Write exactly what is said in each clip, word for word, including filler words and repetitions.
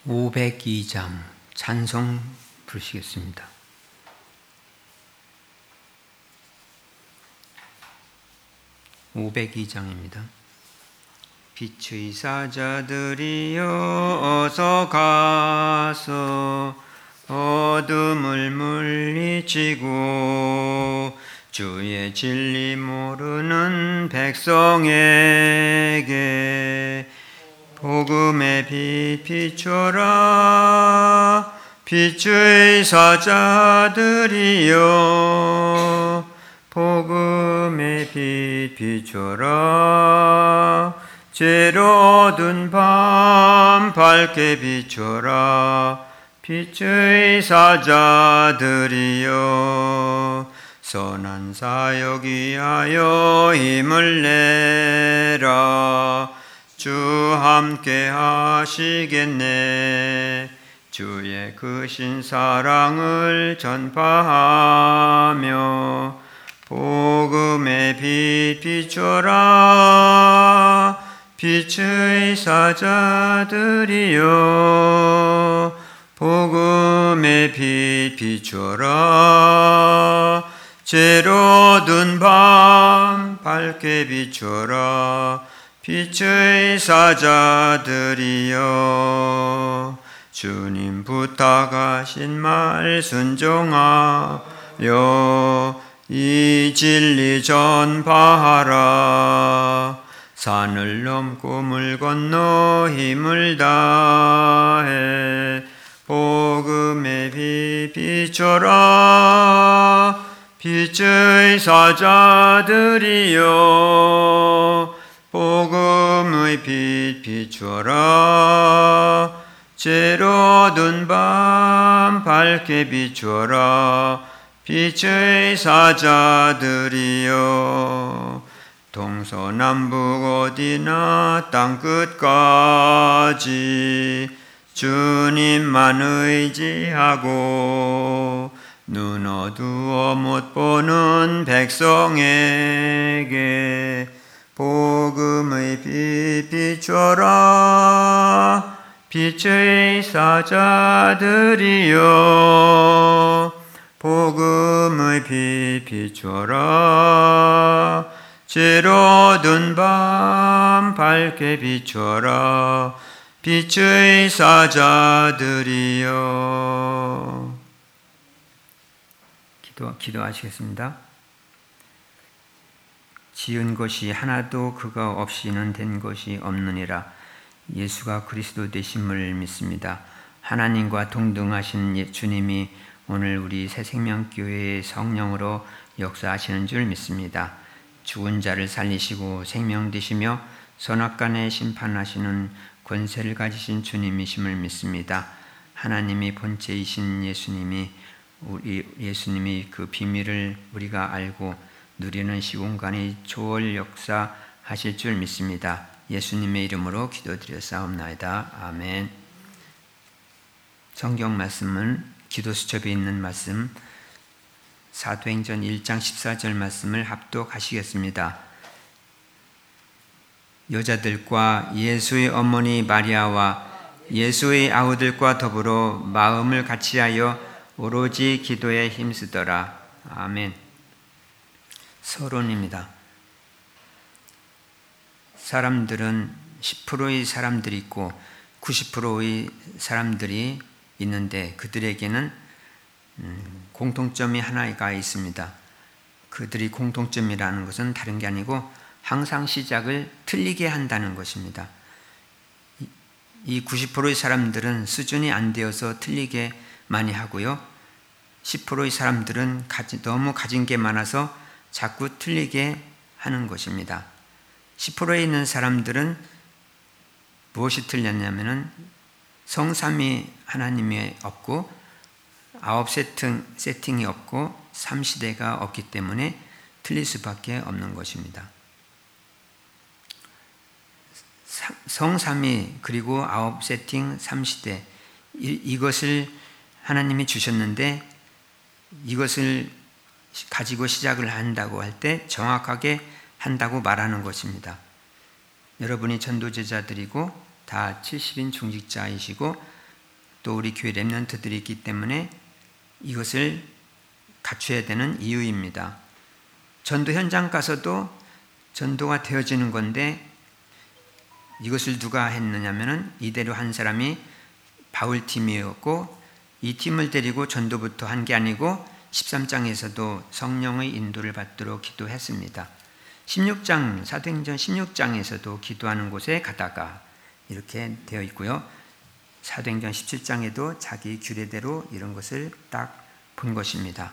오백이 장 찬송 부르시겠습니다. 오백이 장입니다. 빛의 사자들이여 어서 가서 어둠을 물리치고 주의 진리 모르는 백성에게 복음의 빛 비춰라. 빛의 사자들이여 복음의 빛 비춰라. 죄로 어두운 밤 밝게 비춰라. 빛의 사자들이여 선한 사역 위하여 힘을 내라. 주 함께 하시겠네. 주의 크신 사랑을 전파하며 복음의 빛 비춰라. 빛의 사자들이여 복음의 빛 비춰라. 죄로 어두운 밤 밝게 비춰라. 빛의 사자들이여 주님 부탁하신 말 순종하여 이 진리 전파하라. 산을 넘고 물 건너 힘을 다해 복음의 빛 비춰라. 빛의 사자들이여 복음의 빛 비춰라. 죄로 어두운 밤 밝게 비춰라. 빛의 사자들이여 동서남북 어디나 땅끝까지 주님만 의지하고 눈 어두워 못 보는 백성에게 복음의 빛 비춰라. 빛의 사자들이여 복음의 빛 비춰라. 죄로 어두운 밤 밝게 비춰라. 빛의 사자들이여. 기도, 기도하시겠습니다. 지은 것이 하나도 그가 없이는 된 것이 없느니라. 예수가 그리스도 되심을 믿습니다. 하나님과 동등하신 주님이 오늘 우리 새생명교회의 성령으로 역사하시는 줄 믿습니다. 죽은 자를 살리시고 생명 되시며 선악간에 심판하시는 권세를 가지신 주님이심을 믿습니다. 하나님이 본체이신 예수님이 우리 예수님이 그 비밀을 우리가 알고 누리는 시공간이 초월 역사하실 줄 믿습니다. 예수님의 이름으로 기도드렸사옵나이다. 아멘. 성경 말씀은 기도 수첩에 있는 말씀 사도행전 일 장 십사 절 말씀을 합독하시겠습니다. 여자들과 예수의 어머니 마리아와 예수의 아우들과 더불어 마음을 같이하여 오로지 기도에 힘쓰더라. 아멘. 서론입니다. 사람들은 십 퍼센트의 사람들이 있고 구십 퍼센트의 사람들이 있는데 그들에게는 공통점이 하나가 있습니다. 그들이 공통점이라는 것은 다른 게 아니고 항상 시작을 틀리게 한다는 것입니다. 이 구십 퍼센트의 사람들은 수준이 안 되어서 틀리게 많이 하고요. 십 퍼센트의 사람들은 너무 가진 게 많아서 자꾸 틀리게 하는 것입니다. 십 퍼센트에 있는 사람들은 무엇이 틀렸냐면은 성삼위 하나님이 없고 아홉 세팅, 세팅이 없고 삼시대가 없기 때문에 틀릴 수밖에 없는 것입니다. 성삼위 그리고 아홉 세팅 삼시대 이것을 하나님이 주셨는데 이것을 가지고 시작을 한다고 할 때 정확하게 한다고 말하는 것입니다. 여러분이 전도제자들이고 다 칠십 인 중직자이시고 또 우리 교회 렘넌트들이 있기 때문에 이것을 갖춰야 되는 이유입니다. 전도 현장 가서도 전도가 되어지는 건데 이것을 누가 했느냐면은 이대로 한 사람이 바울 팀이었고 이 팀을 데리고 전도부터 한 게 아니고 십삼 장에서도 성령의 인도를 받도록 기도했습니다. 십육 장 사도행전 십육 장에서도 기도하는 곳에 가다가 이렇게 되어 있고요. 사도행전 십칠 장에도 자기 규례대로 이런 것을 딱 본 것입니다.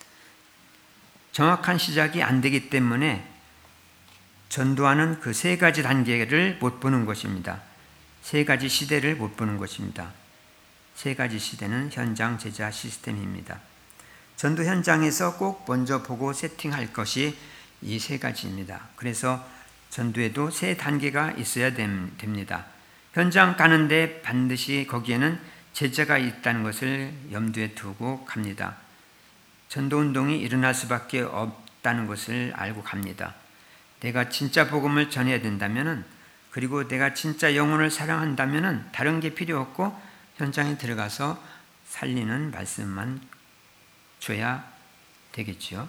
정확한 시작이 안 되기 때문에 전도하는 그 세 가지 단계를 못 보는 것입니다. 세 가지 시대를 못 보는 것입니다. 세 가지 시대는 현장, 제자, 시스템입니다. 전도 현장에서 꼭 먼저 보고 세팅할 것이 이 세 가지입니다. 그래서 전도에도 세 단계가 있어야 됩니다. 현장 가는데 반드시 거기에는 제자가 있다는 것을 염두에 두고 갑니다. 전도운동이 일어날 수밖에 없다는 것을 알고 갑니다. 내가 진짜 복음을 전해야 된다면 그리고 내가 진짜 영혼을 사랑한다면 다른 게 필요 없고 현장에 들어가서 살리는 말씀만 줘야 되겠지요.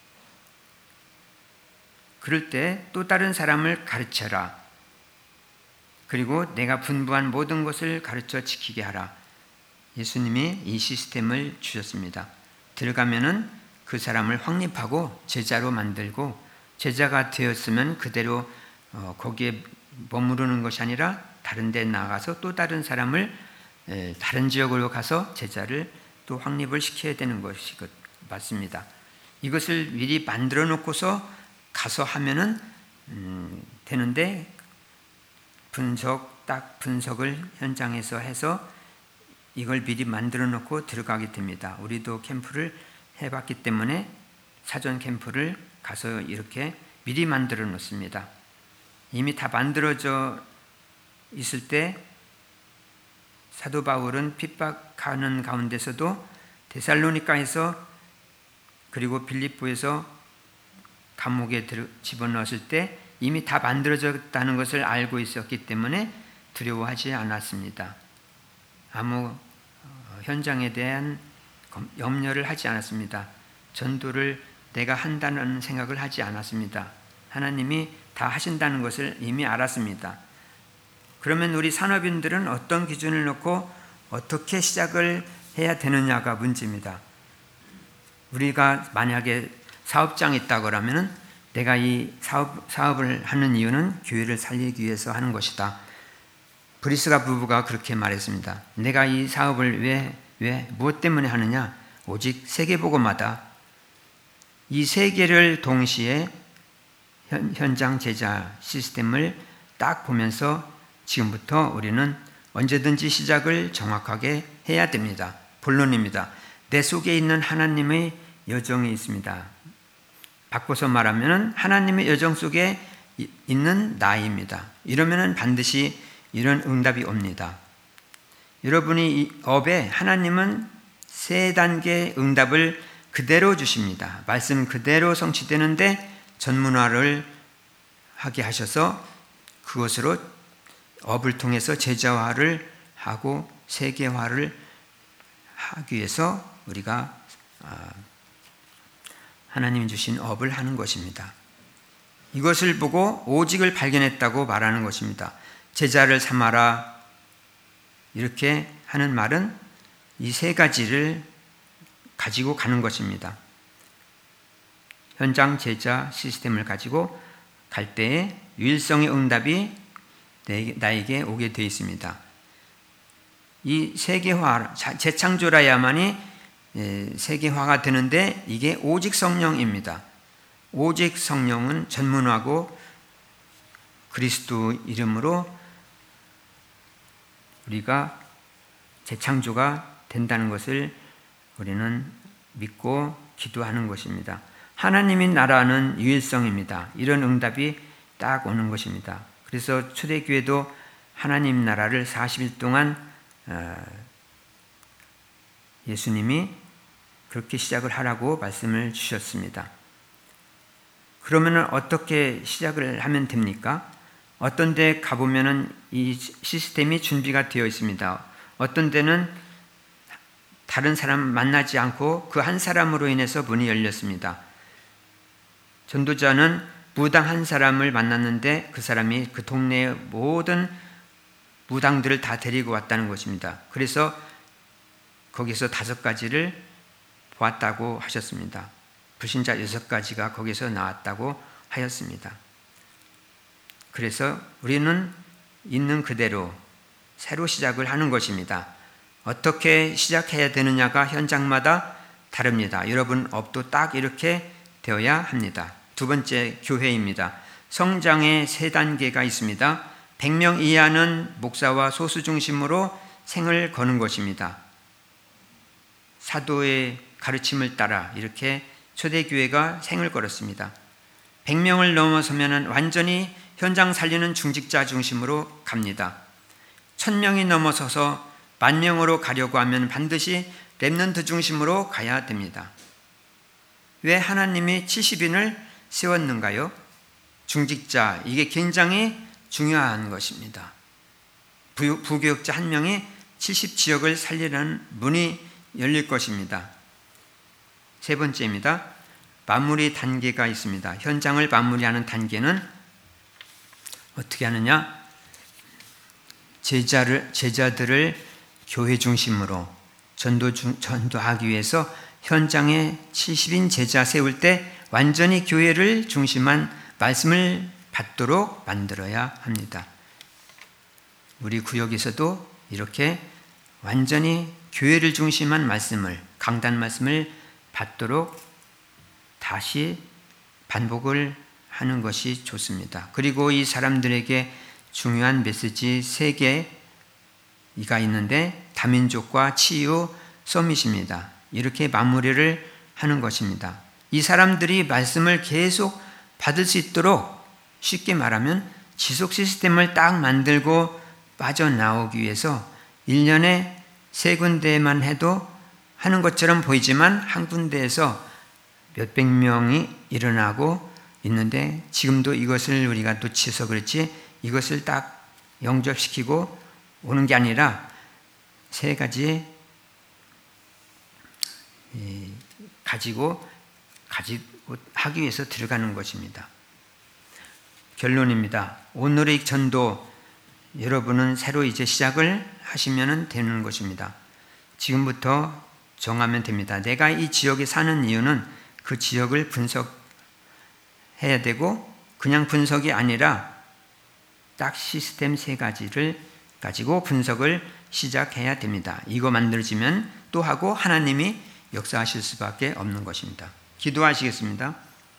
그럴 때 또 다른 사람을 가르쳐라. 그리고 내가 분부한 모든 것을 가르쳐 지키게 하라. 예수님이 이 시스템을 주셨습니다. 들어가면은 그 사람을 확립하고 제자로 만들고 제자가 되었으면 그대로 거기에 머무르는 것이 아니라 다른 데 나가서 또 다른 사람을 다른 지역으로 가서 제자를 또 확립을 시켜야 되는 것이 맞습니다. 이것을 미리 만들어 놓고서 가서 하면은 음, 되는데 분석, 딱 분석을 현장에서 해서 이걸 미리 만들어 놓고 들어가게 됩니다. 우리도 캠프를 해봤기 때문에 사전 캠프를 가서 이렇게 미리 만들어 놓습니다. 이미 다 만들어져 있을 때 사도 바울은 핍박하는 가운데서도 데살로니가에서 그리고 빌립보에서 감옥에 집어넣었을 때 이미 다 만들어졌다는 것을 알고 있었기 때문에 두려워하지 않았습니다. 아무 현장에 대한 염려를 하지 않았습니다. 전도를 내가 한다는 생각을 하지 않았습니다. 하나님이 다 하신다는 것을 이미 알았습니다. 그러면 우리 산업인들은 어떤 기준을 놓고 어떻게 시작을 해야 되느냐가 문제입니다. 우리가 만약에 사업장이 있다고 하면 내가 이 사업, 사업을 하는 이유는 교회를 살리기 위해서 하는 것이다. 브리스가 부부가 그렇게 말했습니다. 내가 이 사업을 왜, 왜, 무엇 때문에 하느냐? 오직 세계복음화다. 이 세 개를 동시에 현, 현장 제자 시스템을 딱 보면서 지금부터 우리는 언제든지 시작을 정확하게 해야 됩니다. 본론입니다. 내 속에 있는 하나님의 여정이 있습니다. 바꿔서 말하면 하나님의 여정 속에 있는 나입니다. 이러면 반드시 이런 응답이 옵니다. 여러분이 이 업에 하나님은 세 단계 응답을 그대로 주십니다. 말씀 그대로 성취되는데 전문화를 하게 하셔서 그것으로 업을 통해서 제자화를 하고 세계화를 하기 위해서 우리가 하나님이 주신 업을 하는 것입니다. 이것을 보고 오직을 발견했다고 말하는 것입니다. 제자를 삼아라 이렇게 하는 말은 이 세 가지를 가지고 가는 것입니다. 현장 제자 시스템을 가지고 갈 때에 유일성의 응답이 나에게 오게 되어 있습니다. 이 세계화, 재창조라야만이 세계화가 되는데 이게 오직 성령입니다. 오직 성령은 전문화고 그리스도 이름으로 우리가 재창조가 된다는 것을 우리는 믿고 기도하는 것입니다. 하나님의 나라는 유일성입니다. 이런 응답이 딱 오는 것입니다. 그래서 초대교회도 하나님 나라를 사십 일 동안 예수님이 그렇게 시작을 하라고 말씀을 주셨습니다. 그러면 어떻게 시작을 하면 됩니까? 어떤 데 가보면 이 시스템이 준비가 되어 있습니다. 어떤 데는 다른 사람 만나지 않고 그 한 사람으로 인해서 문이 열렸습니다. 전도자는 무당 한 사람을 만났는데 그 사람이 그 동네의 모든 무당들을 다 데리고 왔다는 것입니다. 그래서 거기서 다섯 가지를 보았다고 하셨습니다. 불신자 여섯 가지가 거기서 나왔다고 하였습니다. 그래서 우리는 있는 그대로 새로 시작을 하는 것입니다. 어떻게 시작해야 되느냐가 현장마다 다릅니다. 여러분 업도 딱 이렇게 되어야 합니다. 두 번째, 교회입니다. 성장의 세 단계가 있습니다. 백 명 이하는 목사와 소수 중심으로 생을 거는 것입니다. 사도의 가르침을 따라 이렇게 초대교회가 생을 걸었습니다. 백 명을 넘어서면 완전히 현장 살리는 중직자 중심으로 갑니다. 천 명이 넘어서서 만 명으로 가려고 하면 반드시 렘넌트 중심으로 가야 됩니다. 왜 하나님이 칠십 인을 세웠는가요? 중직자, 이게 굉장히 중요한 것입니다. 부교역자 한 명이 칠십 지역을 살리라는 문이 열릴 것입니다. 세 번째입니다. 마무리 단계가 있습니다. 현장을 마무리하는 단계는 어떻게 하느냐? 제자를, 제자들을 교회 중심으로 전도 중, 전도하기 위해서 현장에 칠십 인 제자 세울 때 완전히 교회를 중심한 말씀을 받도록 만들어야 합니다. 우리 구역에서도 이렇게 완전히 교회를 중심한 말씀을, 강단 말씀을 받도록 다시 반복을 하는 것이 좋습니다. 그리고 이 사람들에게 중요한 메시지 세 개가 있는데 다민족과 치유 서밋입니다. 이렇게 마무리를 하는 것입니다. 이 사람들이 말씀을 계속 받을 수 있도록 쉽게 말하면 지속 시스템을 딱 만들고 빠져나오기 위해서 일 년에 세 군데만 해도 하는 것처럼 보이지만 한 군데에서 몇백 명이 일어나고 있는데 지금도 이것을 우리가 놓치서 그렇지 이것을 딱 영접시키고 오는 게 아니라 세 가지 가지고 가지고 하기 위해서 들어가는 것입니다. 결론입니다. 오늘의 전도 여러분은 새로 이제 시작을 하시면 되는 것입니다. 지금부터 정하면 됩니다. 내가 이 지역에 사는 이유는 그 지역을 분석해야 되고 그냥 분석이 아니라 딱 시스템 세 가지를 가지고 분석을 시작해야 됩니다. 이거 만들어지면 또 하고 하나님이 역사하실 수밖에 없는 것입니다. 기도하시겠습니다.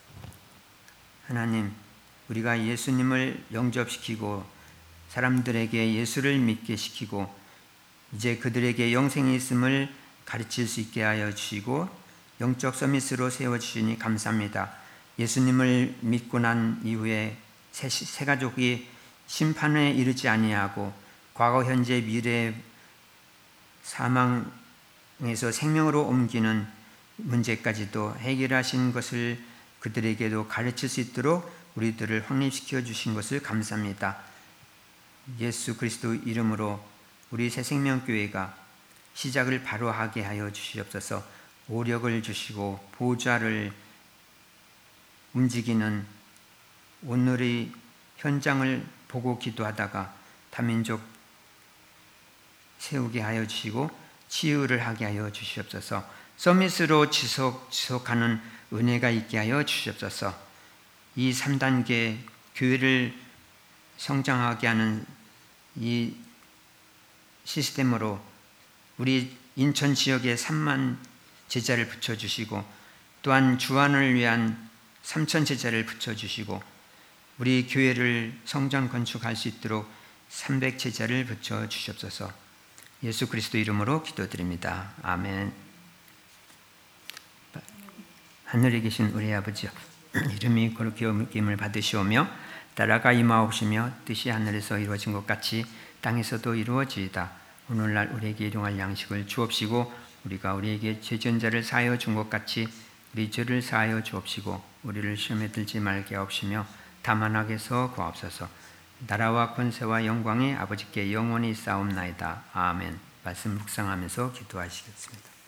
하나님, 우리가 예수님을 영접시키고 사람들에게 예수를 믿게 시키고 이제 그들에게 영생이 있음을 가르칠 수 있게 하여 주시고 영적 서밋으로 세워주시니 감사합니다. 예수님을 믿고 난 이후에 새, 새 가족이 심판에 이르지 아니하고 과거, 현재, 미래 사망에서 생명으로 옮기는 문제까지도 해결하신 것을 그들에게도 가르칠 수 있도록 우리들을 확립시켜 주신 것을 감사합니다. 예수 그리스도 이름으로 우리 새생명교회가 시작을 바로 하게 하여 주시옵소서. 오력을 주시고 보좌를 움직이는 오늘의 현장을 보고 기도하다가 다민족 세우게 하여 주시고 치유를 하게 하여 주시옵소서. 서밋으로 지속, 지속하는 은혜가 있게 하여 주시옵소서. 이 삼 단계 교회를 성장하게 하는 이 시스템으로 우리 인천 지역에 삼만 제자를 붙여주시고 또한 주안을 위한 삼천 제자를 붙여주시고 우리 교회를 성장 건축할 수 있도록 삼백 제자를 붙여주시옵소서. 예수 그리스도 이름으로 기도드립니다. 아멘. 하늘에 계신 우리 아버지여, 이름이 거룩히 여김을 받으시오며 나라가 임하옵시며 뜻이 하늘에서 이루어진 것 같이 땅에서도 이루어지이다. 오늘날 우리에게 일용할 양식을 주옵시고 우리가 우리에게 죄진 자를 사하여 준 것 같이 우리 죄를 사하여 주옵시고 우리를 시험에 들지 말게 하옵시며 다만 악에서 구하옵소서. 나라와 권세와 영광이 아버지께 영원히 있사옵나이다. 아멘. 말씀 묵상하면서 기도하시겠습니다.